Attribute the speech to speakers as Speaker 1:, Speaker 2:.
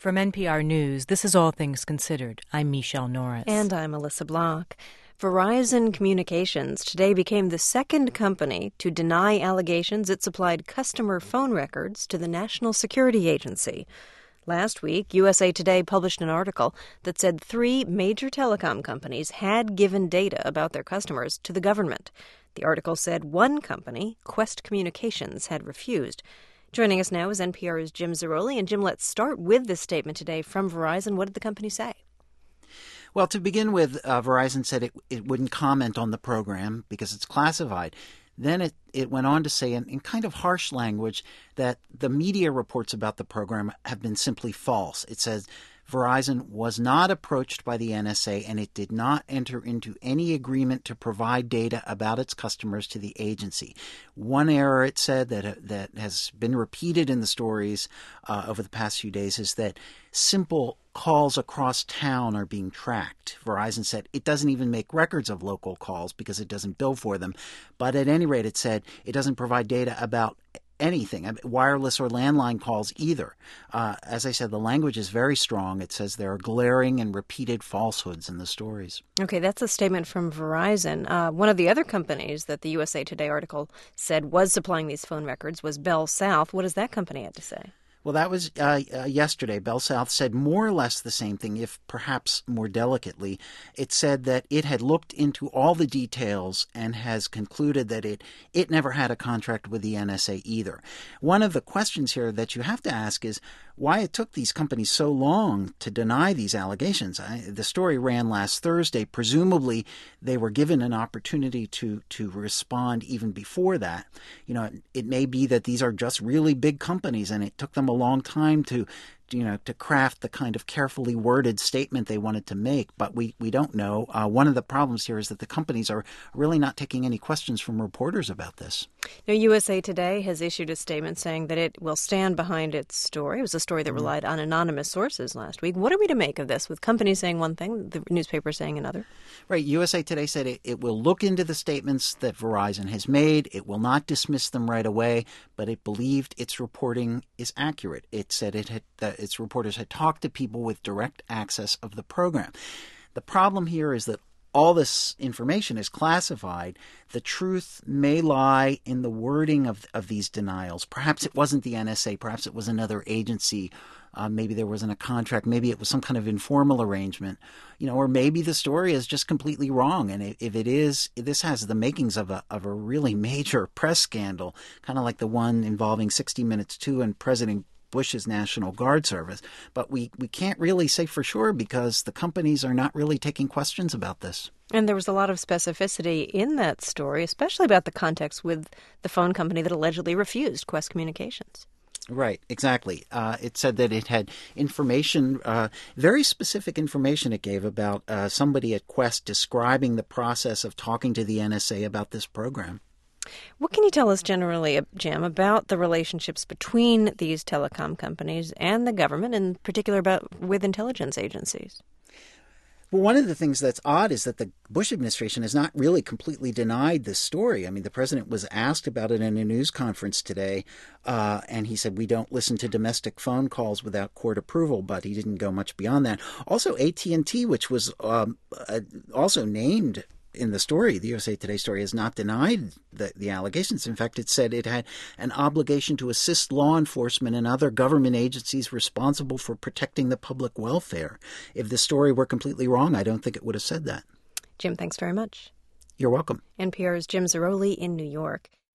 Speaker 1: From NPR News, this is All Things Considered. I'm Michelle Norris.
Speaker 2: And I'm Alyssa Block. Verizon Communications today became the second company to deny allegations it supplied customer phone records to the National Security Agency. Last week, USA Today published an article that said 3 major telecom companies had given data about their customers to the government. The article said one company, Qwest Communications, had refused. Joining us now is NPR's Jim Zarroli. And Jim, let's start with this statement today from Verizon. What did the company say?
Speaker 3: Well, to begin with, Verizon said it wouldn't comment on the program because it's classified. Then it went on to say in kind of harsh language that the media reports about the program have been simply false. It says Verizon was not approached by the NSA and it did not enter into any agreement to provide data about its customers to the agency. One error, it said, that has been repeated in the stories over the past few days is that simple calls across town are being tracked. Verizon said it doesn't even make records of local calls because it doesn't bill for them. But at any rate, it said it doesn't provide data about anything, wireless or landline calls either. As I said, the language is very strong. It says there are glaring and repeated falsehoods in the stories.
Speaker 2: Okay, that's a statement from Verizon. One of the other companies that the USA Today article said was supplying these phone records was Bell South. What does that company have to say?
Speaker 3: Well, that was yesterday. Bell South said more or less the same thing, if perhaps more delicately. It said that it had looked into all the details and has concluded that it never had a contract with the NSA either. One of the questions here that you have to ask is why it took these companies so long to deny these allegations. The story ran last Thursday. Presumably, they were given an opportunity to respond even before that. You know, it may be that these are just really big companies and it took them a long time to craft the kind of carefully worded statement they wanted to make, but we don't know. One of the problems here is that the companies are really not taking any questions from reporters about this.
Speaker 2: Now, USA Today has issued a statement saying that it will stand behind its story. It was a story that relied on anonymous sources last week. What are we to make of this, with companies saying one thing, the newspaper saying another?
Speaker 3: Right. USA Today said it will look into the statements that Verizon has made. It will not dismiss them right away, but it believed its reporting is accurate. It said its reporters had talked to people with direct access of the program. The problem here is that all this information is classified. The truth may lie in the wording of these denials. Perhaps it wasn't the NSA. Perhaps it was another agency. Maybe there wasn't a contract. Maybe it was some kind of informal arrangement. Or maybe the story is just completely wrong. And if it is, this has the makings of a really major press scandal, kind of like the one involving 60 Minutes 2 and President Bush's National Guard service. But we can't really say for sure because the companies are not really taking questions about this.
Speaker 2: And there was a lot of specificity in that story, especially about the context with the phone company that allegedly refused, Qwest Communications.
Speaker 3: Right, exactly. It said that it had information, very specific information it gave about somebody at Qwest describing the process of talking to the NSA about this program.
Speaker 2: What can you tell us generally, Jim, about the relationships between these telecom companies and the government, in particular with intelligence agencies?
Speaker 3: Well, one of the things that's odd is that the Bush administration has not really completely denied this story. I mean, the president was asked about it in a news conference today, and he said, we don't listen to domestic phone calls without court approval, but he didn't go much beyond that. Also, AT&T, which was also named in the story, the USA Today story, has not denied the allegations. In fact, it said it had an obligation to assist law enforcement and other government agencies responsible for protecting the public welfare. If the story were completely wrong, I don't think it would have said that.
Speaker 2: Jim, thanks very much.
Speaker 3: You're welcome.
Speaker 2: NPR's Jim Zarroli in New York.